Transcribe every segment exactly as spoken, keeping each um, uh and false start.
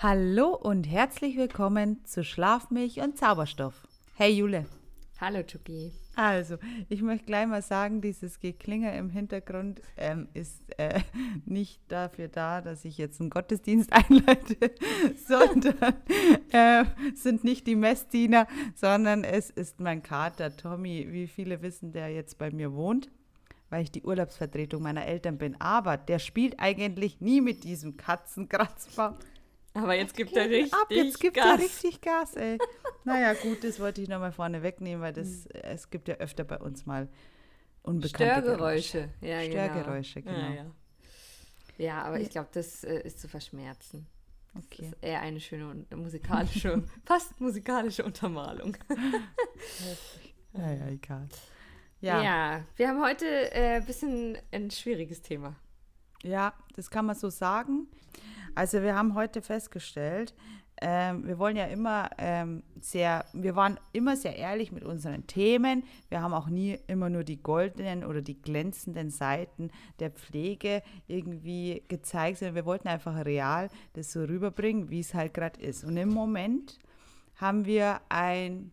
Hallo und herzlich willkommen zu Schlafmilch und Zauberstoff. Hey Jule. Hallo Tuki. Also, ich möchte gleich mal sagen, dieses Geklinger im Hintergrund ähm, ist äh, nicht dafür da, dass ich jetzt einen Gottesdienst einleite, sondern äh, sind nicht die Messdiener, sondern es ist mein Kater Tommy, wie viele wissen, der jetzt bei mir wohnt, weil ich die Urlaubsvertretung meiner Eltern bin. Aber der spielt eigentlich nie mit diesem Katzenkratzbaum. Aber jetzt gibt er richtig ab, jetzt gibt Gas. er richtig Gas, ey. Naja, gut, das wollte ich nochmal vorne wegnehmen, weil das, es gibt ja öfter bei uns mal unbekannte Störgeräusche. Geräusche. Ja, Störgeräusche, genau. Ja, ja. ja aber Ja. ich glaube, das äh, ist zu verschmerzen. Okay. Das ist eher eine schöne und musikalische, fast musikalische Untermalung. Naja, egal. Ja. Ja. wir haben heute ein äh, bisschen ein schwieriges Thema. Ja, das kann man so sagen. Also wir haben heute festgestellt, ähm, wir wollen ja immer ähm, sehr, wir waren immer sehr ehrlich mit unseren Themen. Wir haben auch nie immer nur die goldenen oder die glänzenden Seiten der Pflege irgendwie gezeigt, sondern wir wollten einfach real das so rüberbringen, wie es halt gerade ist. Und im Moment haben wir ein,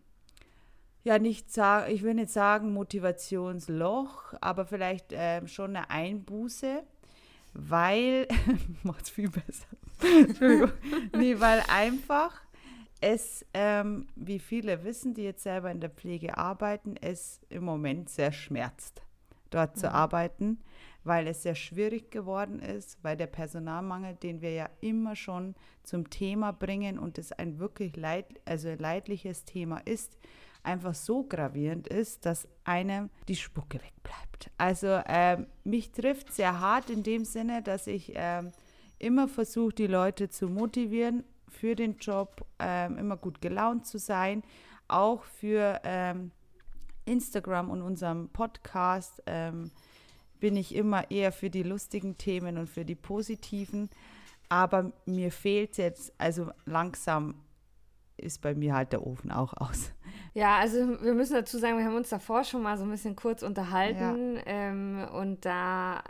ja nicht sagen, ich will nicht sagen Motivationsloch, aber vielleicht ähm, schon eine Einbuße. Weil, macht's viel besser. Entschuldigung. Nee, weil einfach es, ähm, wie viele wissen, die jetzt selber in der Pflege arbeiten, es im Moment sehr schmerzt, dort mhm. zu arbeiten, weil es sehr schwierig geworden ist, weil der Personalmangel, den wir ja immer schon zum Thema bringen und es ein wirklich leid, also ein leidliches Thema ist, einfach so gravierend ist, dass einem die Spucke wegbleibt. Also ähm, mich trifft sehr hart in dem Sinne, dass ich ähm, immer versuche, die Leute zu motivieren für den Job, ähm, immer gut gelaunt zu sein, auch für ähm, Instagram und unserem Podcast ähm, bin ich immer eher für die lustigen Themen und für die positiven, aber mir fehlt jetzt, also langsam ist bei mir halt der Ofen auch aus. Ja, also wir müssen dazu sagen, wir haben uns davor schon mal so ein bisschen kurz unterhalten ja. ähm, und da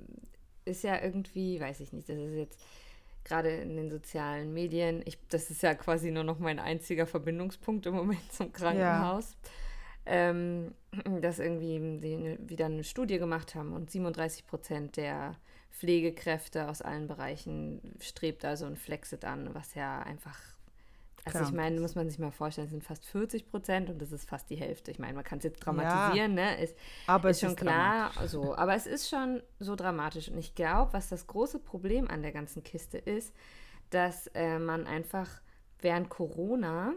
ist ja irgendwie, weiß ich nicht, das ist jetzt gerade in den sozialen Medien, ich, das ist ja quasi nur noch mein einziger Verbindungspunkt im Moment zum Krankenhaus, ja. ähm, dass irgendwie die wieder eine Studie gemacht haben und siebenunddreißig Prozent der Pflegekräfte aus allen Bereichen strebt also ein Flexit an, was ja einfach Also Krank. Ich meine, muss man sich mal vorstellen, es sind fast vierzig Prozent und das ist fast die Hälfte. Ich meine, man kann es jetzt dramatisieren, ja, ne? Ist, aber ist es schon ist klar. So, aber es ist schon so dramatisch. Und ich glaube, was das große Problem an der ganzen Kiste ist, dass äh, man einfach während Corona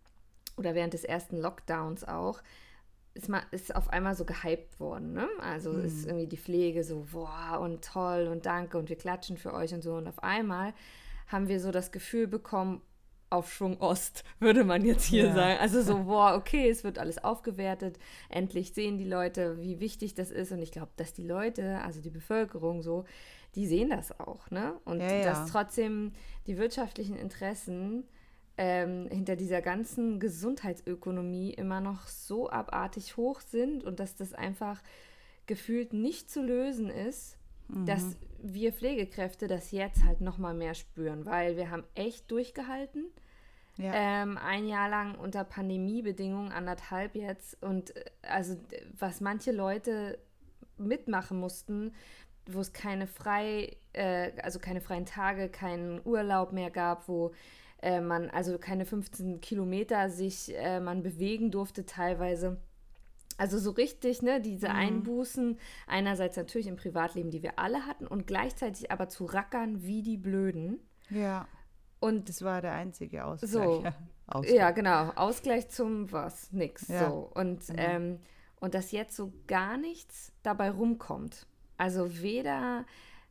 oder während des ersten Lockdowns auch, ist, mal, ist auf einmal so gehypt worden. Ne? Also hm. ist irgendwie die Pflege so, boah, und toll und danke und wir klatschen für euch und so. Und auf einmal haben wir so das Gefühl bekommen, Aufschwung Ost, würde man jetzt hier ja. sagen. Also so, boah, okay, es wird alles aufgewertet. Endlich sehen die Leute, wie wichtig das ist. Und ich glaube, dass die Leute, also die Bevölkerung so, die sehen das auch, ne? Und ja, ja. dass trotzdem die wirtschaftlichen Interessen ähm, hinter dieser ganzen Gesundheitsökonomie immer noch so abartig hoch sind und dass das einfach gefühlt nicht zu lösen ist, mhm. dass wir Pflegekräfte das jetzt halt noch mal mehr spüren, weil wir haben echt durchgehalten. Ja. Ähm, ein Jahr lang unter Pandemiebedingungen, anderthalb jetzt. Und also was manche Leute mitmachen mussten, wo es keine frei, äh, also keine freien Tage, keinen Urlaub mehr gab, wo äh, man also keine fünfzehn Kilometer sich äh, man bewegen durfte teilweise. Also so richtig, ne, diese mhm. Einbußen, einerseits natürlich im Privatleben, die wir alle hatten, und gleichzeitig aber zu rackern wie die Blöden. Ja. Und das war der einzige Ausgleich. So, ja, Ausgleich. ja, genau. Ausgleich zum was? Nix. Ja, so. Und, genau. ähm, und dass jetzt so gar nichts dabei rumkommt. Also weder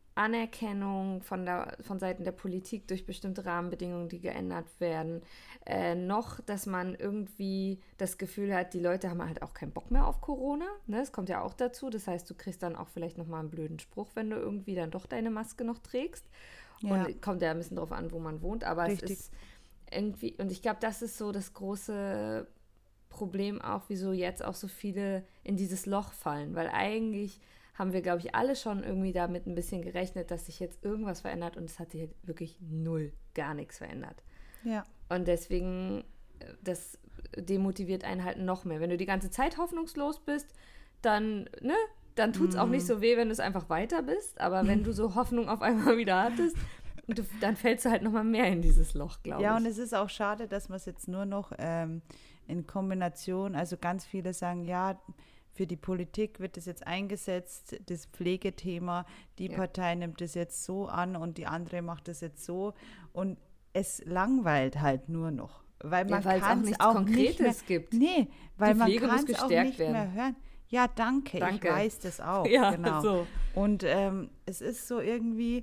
Anerkennung von, der, von Seiten der Politik durch bestimmte Rahmenbedingungen, die geändert werden, äh, noch, dass man irgendwie das Gefühl hat, die Leute haben halt auch keinen Bock mehr auf Corona. Ne? Das kommt ja auch dazu. Das heißt, du kriegst dann auch vielleicht nochmal einen blöden Spruch, wenn du irgendwie dann doch deine Maske noch trägst. Ja. Und kommt ja ein bisschen drauf an, wo man wohnt. Aber Richtig. Es ist irgendwie, und ich glaube, das ist so das große Problem auch, wieso jetzt auch so viele in dieses Loch fallen. Weil eigentlich haben wir, glaube ich, alle schon irgendwie damit ein bisschen gerechnet, dass sich jetzt irgendwas verändert und es hat sich halt wirklich null, gar nichts verändert. Ja. Und deswegen, das demotiviert einen halt noch mehr. Wenn du die ganze Zeit hoffnungslos bist, dann, ne, dann tut es auch nicht so weh, wenn du es einfach weiter bist. Aber wenn du so Hoffnung auf einmal wieder hattest, du, dann fällst du halt noch mal mehr in dieses Loch, glaube ich. Ja, und es ist auch schade, dass man es jetzt nur noch ähm, in Kombination, also ganz viele sagen, ja, für die Politik wird es jetzt eingesetzt, das Pflegethema, die Ja. Partei nimmt es jetzt so an und die andere macht es jetzt so. Und es langweilt halt nur noch. Weil man Ja, weil es auch kann es nichts auch nicht mehr, Konkretes gibt. Nee, weil Die man Pflege kann muss es auch gestärkt nicht werden. mehr hören. Ja, danke, Danke. ich weiß das auch. Ja, genau. so. Und ähm, es ist so irgendwie,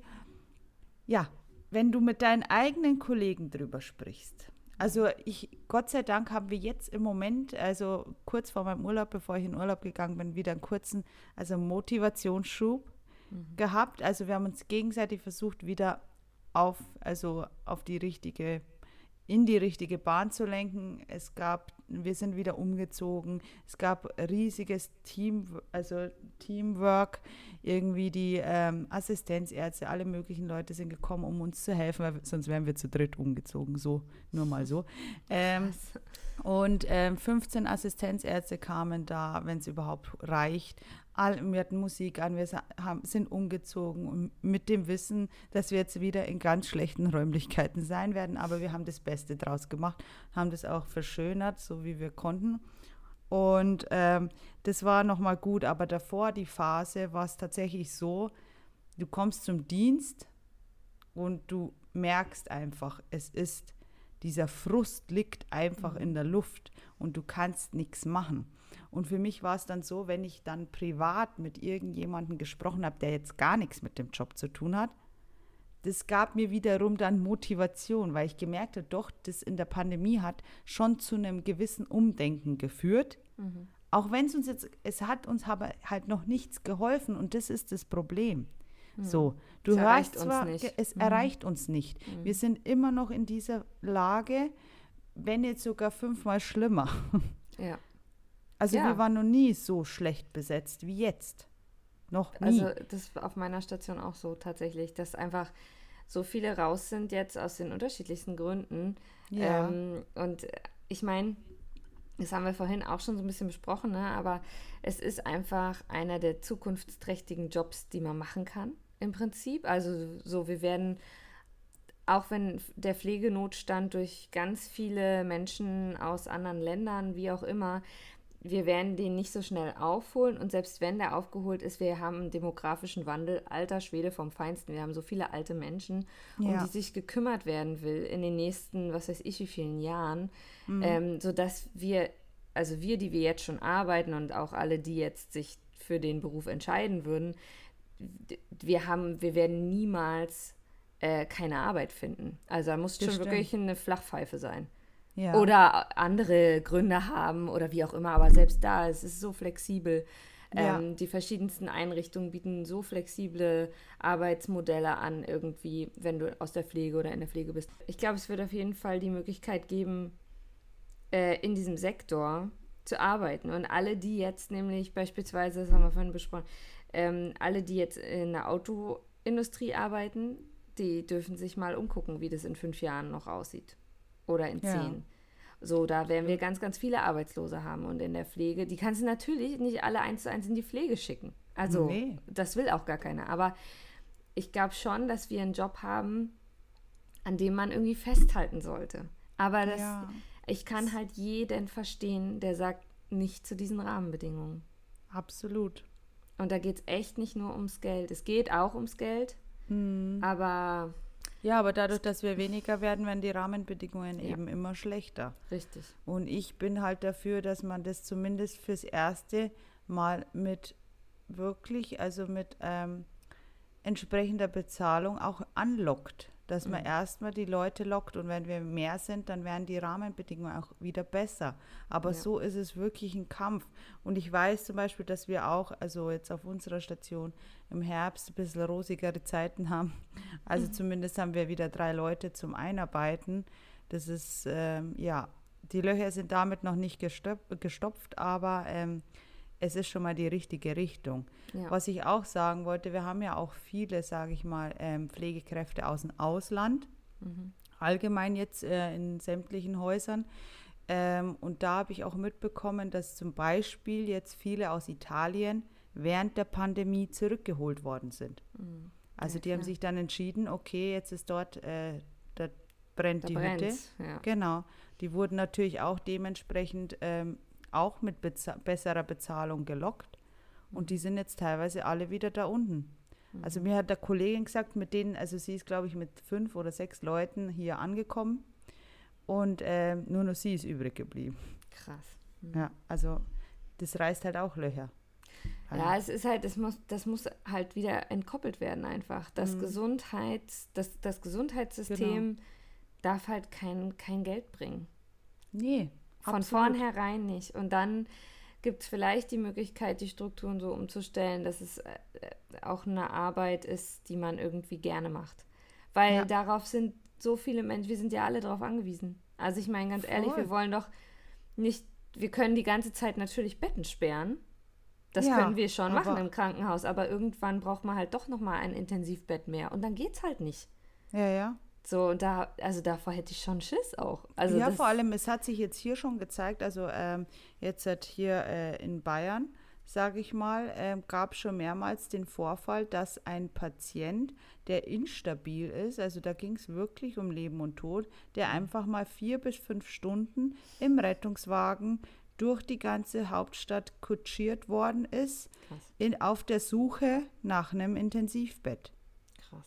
ja, wenn du mit deinen eigenen Kollegen drüber sprichst. Also ich, Gott sei Dank haben wir jetzt im Moment, also kurz vor meinem Urlaub, bevor ich in Urlaub gegangen bin, wieder einen kurzen, also Motivationsschub mhm. gehabt. Also wir haben uns gegenseitig versucht, wieder auf, also auf die richtige, in die richtige Bahn zu lenken. Es gab, wir sind wieder umgezogen. Es gab riesiges Team, also Teamwork. Irgendwie die ähm, Assistenzärzte, alle möglichen Leute sind gekommen, um uns zu helfen, weil sonst wären wir zu dritt umgezogen. So, nur mal so. Ähm, und ähm, fünfzehn Assistenzärzte kamen da, wenn es überhaupt reicht. All, wir hatten Musik an, wir haben, sind umgezogen und mit dem Wissen, dass wir jetzt wieder in ganz schlechten Räumlichkeiten sein werden. Aber wir haben das Beste draus gemacht, haben das auch verschönert, so wie wir konnten. Und ähm, das war nochmal gut, aber davor die Phase war es tatsächlich so, du kommst zum Dienst und du merkst einfach, es ist, dieser Frust liegt einfach mhm. in der Luft und du kannst nichts machen. Und für mich war es dann so, wenn ich dann privat mit irgendjemandem gesprochen habe, der jetzt gar nichts mit dem Job zu tun hat, das gab mir wiederum dann Motivation, weil ich gemerkt habe, doch, das in der Pandemie hat schon zu einem gewissen Umdenken geführt. Mhm. Auch wenn es uns jetzt, es hat uns aber halt noch nichts geholfen und das ist das Problem. Mhm. So, du es hörst erreicht zwar, uns nicht. es mhm. erreicht uns nicht. Mhm. Wir sind immer noch in dieser Lage, wenn jetzt sogar fünfmal schlimmer. Ja. Also ja. wir waren noch nie so schlecht besetzt wie jetzt. Noch nie. Also das war auf meiner Station auch so tatsächlich, dass einfach so viele raus sind jetzt aus den unterschiedlichsten Gründen. Ja. Ähm, und ich meine, das haben wir vorhin auch schon so ein bisschen besprochen, ne? Aber es ist einfach einer der zukunftsträchtigen Jobs, die man machen kann, im Prinzip. Also so, wir werden, auch wenn der Pflegenotstand durch ganz viele Menschen aus anderen Ländern, wie auch immer, wir werden den nicht so schnell aufholen und selbst wenn der aufgeholt ist, wir haben einen demografischen Wandel, alter Schwede vom Feinsten, wir haben so viele alte Menschen, ja. um die sich gekümmert werden will in den nächsten, was weiß ich, wie vielen Jahren, mhm. ähm, sodass wir, also wir, die wir jetzt schon arbeiten und auch alle, die jetzt sich für den Beruf entscheiden würden, wir haben, wir werden niemals äh, keine Arbeit finden. Also da muss das schon stimmt. wirklich eine Flachpfeife sein. Ja. Oder andere Gründe haben oder wie auch immer, aber selbst da, es ist so flexibel. Ja. Ähm, die verschiedensten Einrichtungen bieten so flexible Arbeitsmodelle an, irgendwie, wenn du aus der Pflege oder in der Pflege bist. Ich glaube, es wird auf jeden Fall die Möglichkeit geben, äh, in diesem Sektor zu arbeiten. Und alle, die jetzt nämlich beispielsweise, das haben wir vorhin besprochen, ähm, alle, die jetzt in der Autoindustrie arbeiten, die dürfen sich mal umgucken, wie das in fünf Jahren noch aussieht. Oder in zehn. Ja. So, da werden wir ganz, ganz viele Arbeitslose haben. Und in der Pflege, die kannst du natürlich nicht alle eins zu eins in die Pflege schicken. Also, nee. Das will auch gar keiner. Aber ich glaube schon, dass wir einen Job haben, an dem man irgendwie festhalten sollte. Aber das, ja. ich kann halt jeden verstehen, der sagt, nicht zu diesen Rahmenbedingungen. Absolut. Und da geht es echt nicht nur ums Geld. Es geht auch ums Geld, hm. aber... Ja, aber dadurch, dass wir weniger werden, werden die Rahmenbedingungen ja. eben immer schlechter. Richtig. Und ich bin halt dafür, dass man das zumindest fürs Erste mal mit wirklich, also mit ähm, entsprechender Bezahlung auch anlockt. Dass man mhm. erstmal die Leute lockt und wenn wir mehr sind, dann werden die Rahmenbedingungen auch wieder besser. Aber ja. so ist es wirklich ein Kampf. Und ich weiß zum Beispiel, dass wir auch, also jetzt auf unserer Station im Herbst ein bisschen rosigere Zeiten haben. Also mhm. zumindest haben wir wieder drei Leute zum Einarbeiten. Das ist, ähm, ja, die Löcher sind damit noch nicht gestopft, gestopft aber ähm, es ist schon mal die richtige Richtung. Ja. Was ich auch sagen wollte, wir haben ja auch viele, sage ich mal, ähm, Pflegekräfte aus dem Ausland, Mhm. allgemein jetzt äh, in sämtlichen Häusern. Ähm, und da habe ich auch mitbekommen, dass zum Beispiel jetzt viele aus Italien während der Pandemie zurückgeholt worden sind. Mhm. Also Ja, die haben klar. sich dann entschieden, okay, jetzt ist dort, äh, da brennt Da die Hütte. brennt's, ja. Genau. Die wurden natürlich auch dementsprechend ähm, auch mit beza- besserer Bezahlung gelockt. Und die sind jetzt teilweise alle wieder da unten. Also mir hat der Kollegin gesagt, mit denen, also sie ist, glaube ich, mit fünf oder sechs Leuten hier angekommen und ähm, nur noch sie ist übrig geblieben. Krass. Ja, also das reißt halt auch Löcher. Ja, es ist halt, es muss, das muss halt wieder entkoppelt werden einfach. Das Mhm. Gesundheits, das, das Gesundheitssystem darf halt kein, kein Geld bringen. Nee, Von absolut. vornherein nicht. Und dann gibt es vielleicht die Möglichkeit, die Strukturen so umzustellen, dass es äh, auch eine Arbeit ist, die man irgendwie gerne macht. Weil Ja. darauf sind so viele Menschen, wir sind ja alle darauf angewiesen. Also ich meine ganz ehrlich, Voll. wir wollen doch nicht, wir können die ganze Zeit natürlich Betten sperren. Das Ja, können wir schon machen aber- im Krankenhaus, aber irgendwann braucht man halt doch nochmal ein Intensivbett mehr. Und dann geht's halt nicht. Ja, ja. So, und da, also davor hätte ich schon Schiss auch. Also ja, das, vor allem, es hat sich jetzt hier schon gezeigt, also ähm, jetzt halt hier äh, in Bayern, sage ich mal, ähm, gab es schon mehrmals den Vorfall, dass ein Patient, der instabil ist, also da ging es wirklich um Leben und Tod, der einfach mal vier bis fünf Stunden im Rettungswagen durch die ganze Hauptstadt kutschiert worden ist, Krass. in, auf der Suche nach einem Intensivbett. krass.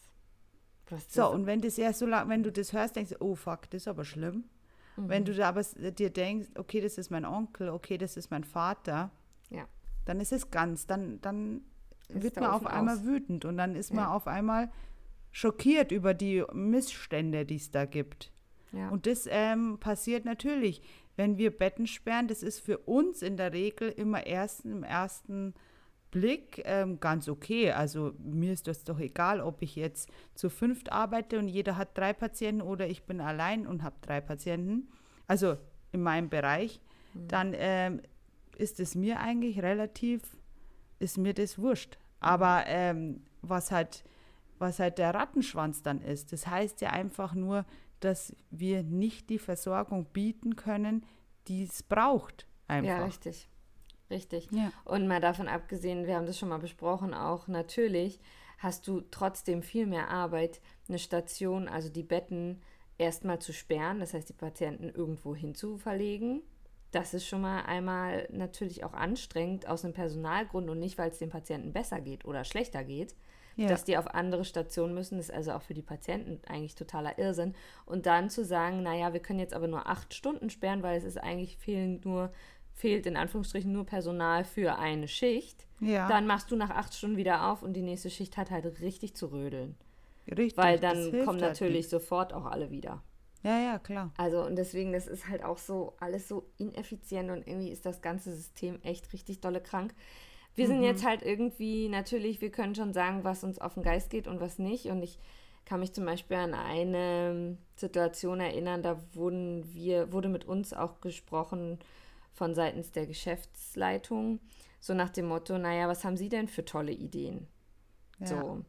Was So, das- und wenn das erst so lang, wenn du das hörst, denkst du, oh fuck, das ist aber schlimm. Wenn du da aber s- dir denkst, okay, das ist mein Onkel, okay, das ist mein Vater, Ja. dann ist es ganz, dann, dann Ist wird der man auf Ofen einmal aus. wütend und dann ist man Ja. auf einmal schockiert über die Missstände, die es da gibt. Ja. Und das ähm, passiert natürlich, wenn wir Betten sperren, das ist für uns in der Regel immer erst im ersten Blick ähm, ganz okay. Also mir ist das doch egal, ob ich jetzt zu fünft arbeite und jeder hat drei Patienten oder ich bin allein und habe drei Patienten. Also in meinem Bereich, dann ähm, ist es mir eigentlich relativ, ist mir das wurscht. Aber ähm, was halt, was halt der Rattenschwanz dann ist, das heißt ja einfach nur, dass wir nicht die Versorgung bieten können, die es braucht. Einfach. Ja, richtig. Richtig. Ja. Und mal davon abgesehen, wir haben das schon mal besprochen, auch natürlich hast du trotzdem viel mehr Arbeit, eine Station, also die Betten erstmal zu sperren, das heißt die Patienten irgendwo hinzuverlegen. Das ist schon mal einmal natürlich auch anstrengend aus einem Personalgrund und nicht, weil es den Patienten besser geht oder schlechter geht. Ja. Dass die auf andere Stationen müssen, ist also auch für die Patienten eigentlich totaler Irrsinn. Und dann zu sagen, naja, wir können jetzt aber nur acht Stunden sperren, weil es ist eigentlich fehlen nur, fehlt in Anführungsstrichen nur Personal für eine Schicht. Ja. Dann machst du nach acht Stunden wieder auf und die nächste Schicht hat halt richtig zu rödeln. Richtig. Weil das dann hilft kommen halt natürlich nicht. sofort auch alle wieder. Ja, ja, klar. Also und deswegen, das ist halt auch so alles so ineffizient und irgendwie ist das ganze System echt richtig dolle krank. Wir sind jetzt halt irgendwie, natürlich, wir können schon sagen, was uns auf den Geist geht und was nicht. Und ich kann mich zum Beispiel an eine Situation erinnern, da wurden wir, wurde mit uns auch gesprochen von seitens der Geschäftsleitung, so nach dem Motto, naja, was haben Sie denn für tolle Ideen? Ja. So.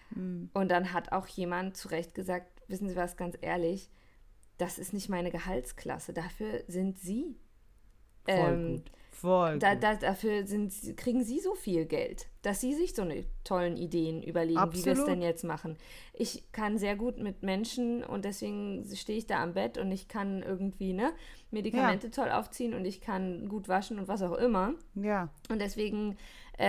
Und dann hat auch jemand zu Recht gesagt, wissen Sie was, ganz ehrlich, das ist nicht meine Gehaltsklasse, dafür sind Sie. Voll ähm, gut. Voll Da, gut. da, dafür sind, sie- kriegen sie so viel Geld, dass sie sich so eine tollen Ideen überlegen, wie wir es Absolut. denn jetzt machen. Ich kann sehr gut mit Menschen und deswegen stehe ich da am Bett und ich kann irgendwie ne, Medikamente toll aufziehen und ich kann gut waschen und was auch immer. Ja. Und deswegen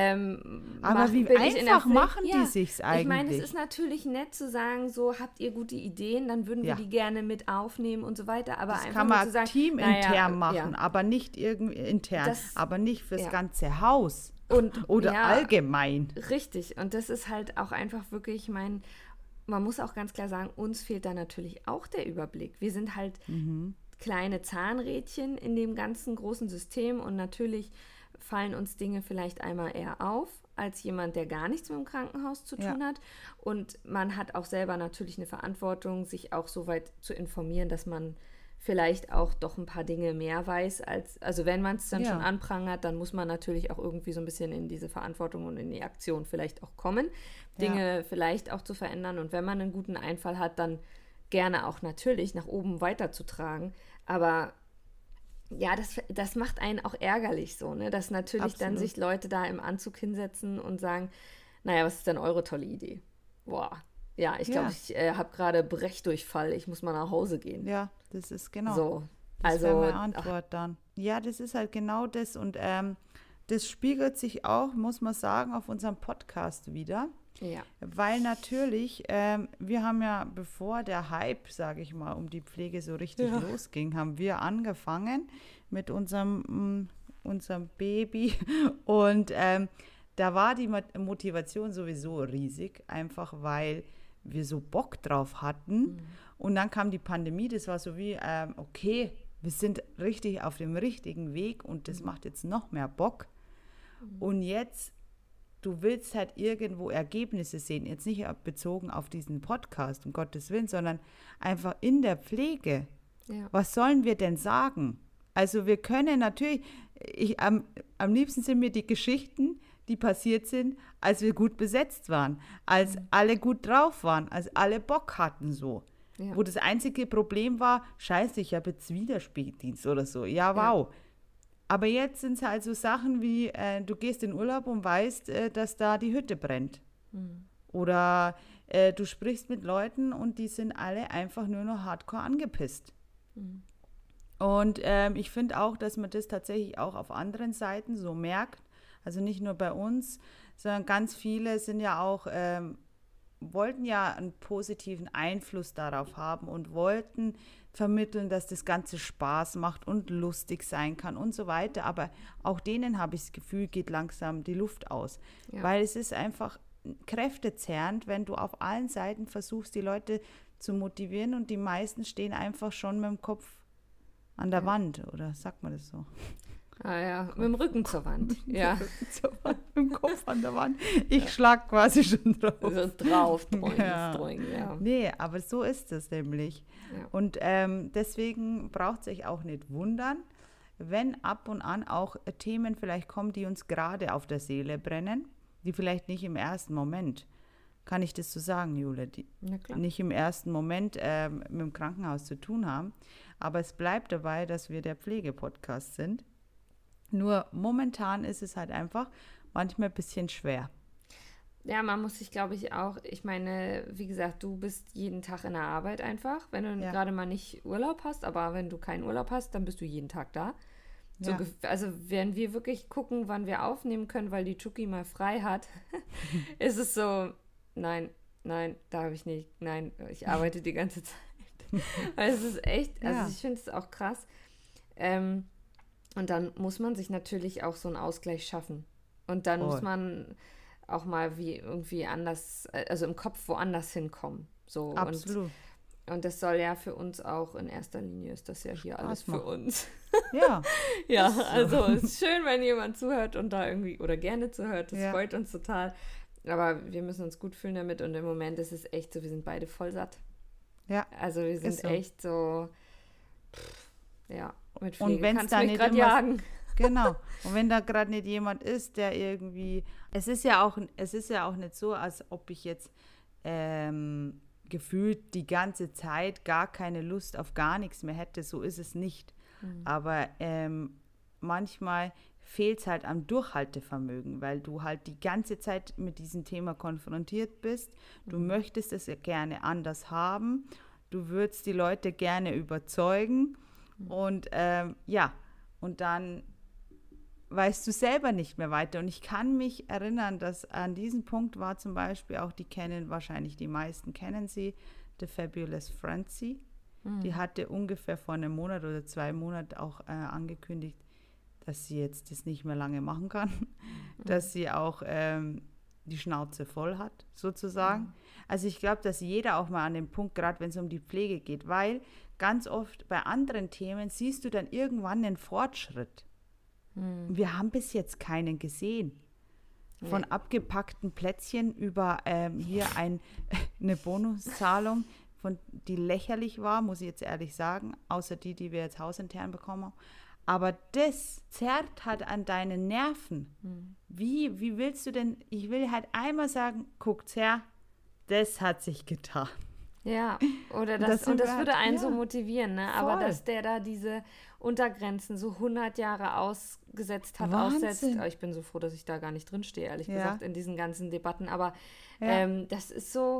ähm, Aber mach- wie bin ich in der einfach Pflicht- machen die ja, sich's Ich meine, es eigentlich? ist natürlich nett zu sagen, so habt ihr gute Ideen, dann würden wir Ja. die gerne mit aufnehmen und so weiter. Aber Das einfach kann nur man zu sagen, teamintern naja, machen, ja. aber nicht irgendwie intern, Das- aber nicht fürs ja. ganze Haus Und, oder ja, allgemein. Richtig. Und das ist halt auch einfach wirklich mein, man muss auch ganz klar sagen, uns fehlt da natürlich auch der Überblick. Wir sind halt kleine Zahnrädchen in dem ganzen großen System und natürlich fallen uns Dinge vielleicht einmal eher auf als jemand, der gar nichts mit dem Krankenhaus zu Ja. tun hat. Und man hat auch selber natürlich eine Verantwortung, sich auch so weit zu informieren, dass man vielleicht auch doch ein paar Dinge mehr weiß als, also wenn man es dann Ja. schon anprangert, dann muss man natürlich auch irgendwie so ein bisschen in diese Verantwortung und in die Aktion vielleicht auch kommen, Dinge vielleicht auch zu verändern und wenn man einen guten Einfall hat, dann gerne auch natürlich nach oben weiterzutragen, aber ja, das, das macht einen auch ärgerlich so, ne, dass natürlich dann Absolut. sich Leute da im Anzug hinsetzen und sagen, naja, was ist denn eure tolle Idee? Boah, ja, ich glaube, Ja. ich äh, habe gerade Brechdurchfall, ich muss mal nach Hause gehen. Ja, das ist genau. So, Das wäre also, meine ach, Antwort dann. Ja, das ist halt genau das. Und ähm, das spiegelt sich auch, muss man sagen, auf unserem Podcast wieder. ja, Weil natürlich, ähm, wir haben ja, bevor der Hype, sage ich mal, um die Pflege so richtig Ja. losging, haben wir angefangen mit unserem, mm, unserem Baby. Und ähm, da war die Mot- Motivation sowieso riesig, einfach weil wir so Bock drauf hatten. Und dann kam die Pandemie, das war so wie, ähm, okay, wir sind richtig auf dem richtigen Weg und das macht jetzt noch mehr Bock. Und jetzt, du willst halt irgendwo Ergebnisse sehen, jetzt nicht bezogen auf diesen Podcast, um Gottes Willen, sondern einfach in der Pflege. ja, Was sollen wir denn sagen? Also wir können natürlich, ich, am, am liebsten sind mir die Geschichten, die passiert sind, als wir gut besetzt waren, als alle gut drauf waren, als alle Bock hatten so. ja. Wo das einzige Problem war, scheiße, ich habe jetzt wieder Spätdienst oder so. Ja, wow. Aber jetzt sind es halt so Sachen wie, äh, du gehst in Urlaub und weißt, äh, dass da die Hütte brennt. Oder äh, du sprichst mit Leuten und die sind alle einfach nur noch hardcore angepisst. Und ähm, ich finde auch, dass man das tatsächlich auch auf anderen Seiten so merkt. Also nicht nur bei uns, sondern ganz viele sind ja auch, ähm, wollten ja einen positiven Einfluss darauf haben und wollten vermitteln, dass das Ganze Spaß macht und lustig sein kann und so weiter. Aber auch denen habe ich das Gefühl, geht langsam die Luft aus. Ja. Weil es ist einfach kräftezerrend, wenn du auf allen Seiten versuchst, die Leute zu motivieren und die meisten stehen einfach schon mit dem Kopf an der Ja. Wand. Oder sagt man das so? Ah ja, mit dem Rücken zur Wand. Ja, Mit dem Kopf an der Wand. Ich schlag quasi schon drauf. so drauf, droing, Ja. droing, ja. Nee, aber so ist es nämlich. Ja. Und ähm, deswegen braucht es sich auch nicht wundern, wenn ab und an auch äh, Themen vielleicht kommen, die uns gerade auf der Seele brennen, die vielleicht nicht im ersten Moment, kann ich das so sagen, Jule, die Na klar. nicht im ersten Moment ähm, mit dem Krankenhaus zu tun haben. Aber es bleibt dabei, dass wir der Pflegepodcast sind. Nur momentan ist es halt einfach manchmal ein bisschen schwer. Ja, man muss sich, glaube ich, auch, ich meine, wie gesagt, du bist jeden Tag in der Arbeit einfach, wenn du Ja. gerade mal nicht Urlaub hast, aber wenn du keinen Urlaub hast, dann bist du jeden Tag da. So, Ja. gef- also wenn wir wirklich gucken, wann wir aufnehmen können, weil die Chucky mal frei hat, ist es so, nein, nein, darf ich nicht, nein, ich arbeite die ganze Zeit. Weil es ist echt, also Ja. ich finde es auch krass. Ähm, und dann muss man sich natürlich auch so einen Ausgleich schaffen. Und dann muss Voll. man auch mal wie irgendwie anders, also im Kopf woanders hinkommen. So. Absolut. Und, und das soll ja für uns auch in erster Linie, ist das ja hier Spaß alles für machen. uns. Ja, Ja, Ist so. also es ist schön, wenn jemand zuhört und da irgendwie oder gerne zuhört. Das Ja. freut uns total. Aber wir müssen uns gut fühlen damit und im Moment ist es echt so, wir sind beide voll satt. ja. Also wir sind Ist so. echt so, pff, ja, mit Und Pflege wenn's kannst da du mich nicht gerade immer- jagen. Genau. Und wenn da gerade nicht jemand ist, der irgendwie. Es ist ja auch, es ist ja auch nicht so, als ob ich jetzt ähm, gefühlt die ganze Zeit gar keine Lust auf gar nichts mehr hätte. So ist es nicht. Aber ähm, manchmal fehlt es halt am Durchhaltevermögen, weil du halt die ganze Zeit mit diesem Thema konfrontiert bist. Du möchtest es ja gerne anders haben. Du würdest die Leute gerne überzeugen. Und ähm, ja, und dann weißt du selber nicht mehr weiter. Und ich kann mich erinnern, dass an diesem Punkt war zum Beispiel auch, die kennen wahrscheinlich die meisten, kennen sie, The Fabulous Francie. Die hatte ungefähr vor einem Monat oder zwei Monaten auch äh, angekündigt, dass sie jetzt das nicht mehr lange machen kann, dass sie auch ähm, die Schnauze voll hat, sozusagen. Also ich glaube, dass jeder auch mal an dem Punkt, gerade wenn es um die Pflege geht, weil ganz oft bei anderen Themen siehst du dann irgendwann einen Fortschritt. Wir haben bis jetzt keinen gesehen. Von Nee. abgepackten Plätzchen über ähm, hier ein, eine Bonuszahlung von, die lächerlich war, muss ich jetzt ehrlich sagen, außer die, die wir jetzt hausintern bekommen haben. Aber das zerrt halt an deinen Nerven. Mhm. Wie, wie willst du denn, ich will halt einmal sagen, guckt's her, das hat sich getan. Ja, oder das, das und das würde einen ja, so motivieren, ne? Aber dass der da diese Untergrenzen so hundert Jahre ausgesetzt hat, Wahnsinn. aussetzt. Ich bin so froh, dass ich da gar nicht drinstehe, ehrlich ja. gesagt, in diesen ganzen Debatten. Aber ja. ähm, das ist so,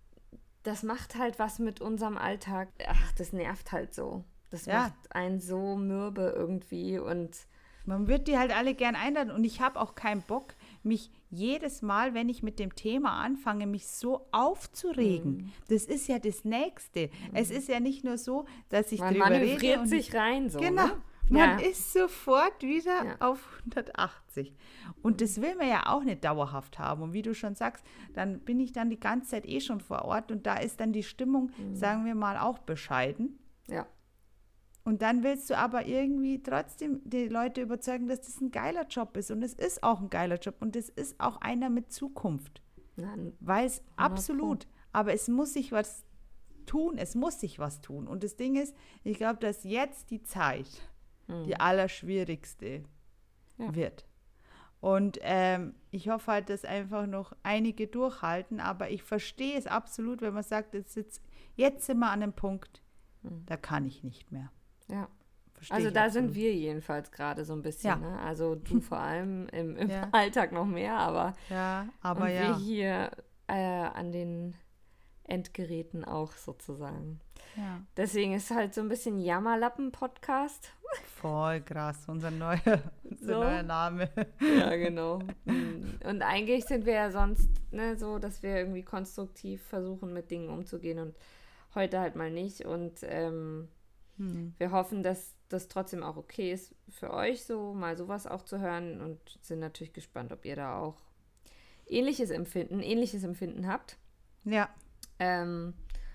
das macht halt was mit unserem Alltag. Ach, das nervt halt so. Das ja. macht einen so mürbe irgendwie und man wird die halt alle gern einladen und ich habe auch keinen Bock, mich jedes Mal, wenn ich mit dem Thema anfange, mich so aufzuregen. Mhm. Das ist ja das Nächste. Mhm. Es ist ja nicht nur so, dass ich man drüber rede. Man manövriert sich rein so. Genau. Ne? Man ja. ist sofort wieder ja. auf hundertachtzig. Und das will man ja auch nicht dauerhaft haben. Und wie du schon sagst, dann bin ich dann die ganze Zeit eh schon vor Ort und da ist dann die Stimmung, mhm. sagen wir mal, auch bescheiden. Ja. Und dann willst du aber irgendwie trotzdem die Leute überzeugen, dass das ein geiler Job ist. Und es ist auch ein geiler Job. Und es ist auch einer mit Zukunft. Weil es absolut, aber es muss sich was tun. Es muss sich was tun. Und das Ding ist, ich glaube, dass jetzt die Zeit hm. die allerschwierigste ja. wird. Und ähm, ich hoffe halt, dass einfach noch einige durchhalten. Aber ich verstehe es absolut, wenn man sagt, jetzt, jetzt, jetzt sind wir an einem Punkt, hm. da kann ich nicht mehr. Ja, Versteh also da absolut. Sind wir jedenfalls gerade so ein bisschen, ja. ne? Also du vor allem im, im ja. Alltag noch mehr, aber, ja, aber und ja. wir hier äh, an den Endgeräten auch sozusagen. Ja. Deswegen ist halt so ein bisschen Jammerlappen-Podcast. Voll krass, unser neuer, unser so. neuer Name. Ja, genau. Und eigentlich sind wir ja sonst ne, so, dass wir irgendwie konstruktiv versuchen, mit Dingen umzugehen und heute halt mal nicht und ähm, Hm. wir hoffen, dass das trotzdem auch okay ist für euch, so mal sowas auch zu hören und sind natürlich gespannt, ob ihr da auch ähnliches Empfinden, ähnliches Empfinden habt. Ja. Ähm,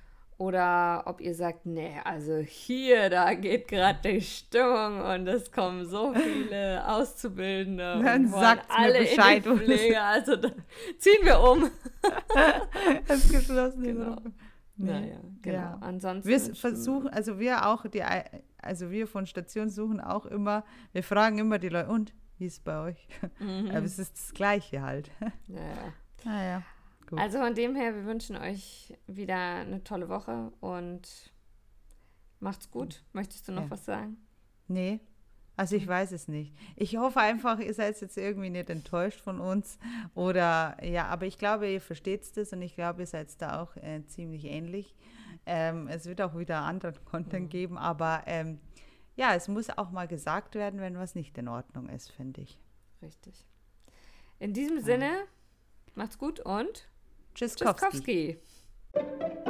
oder ob ihr sagt, nee, also hier, da geht gerade die Stimmung und es kommen so viele Auszubildende dann und sagt alle mir Bescheid. In die Pflege, also dann ziehen wir um. Das ist geschlossen. Genau. Nee. Naja, genau. Ja. Ansonsten wir versuchen, also wir auch, die, also wir von Station suchen auch immer, wir fragen immer die Leute, und, wie ist es bei euch? Mhm. Aber es ist das Gleiche halt. Ja. Naja, gut. Also von dem her, wir wünschen euch wieder eine tolle Woche und macht's gut. Möchtest du noch ja. was sagen? Nee. Also ich weiß es nicht. Ich hoffe einfach, ihr seid jetzt irgendwie nicht enttäuscht von uns. Oder ja, aber ich glaube, ihr versteht es und ich glaube, ihr seid da auch äh, ziemlich ähnlich. Ähm, es wird auch wieder anderen Content geben, aber ähm, ja, es muss auch mal gesagt werden, wenn was nicht in Ordnung ist, finde ich. Richtig. In diesem ja. Sinne, macht's gut und Tschüsskowski. Tschüsskowski.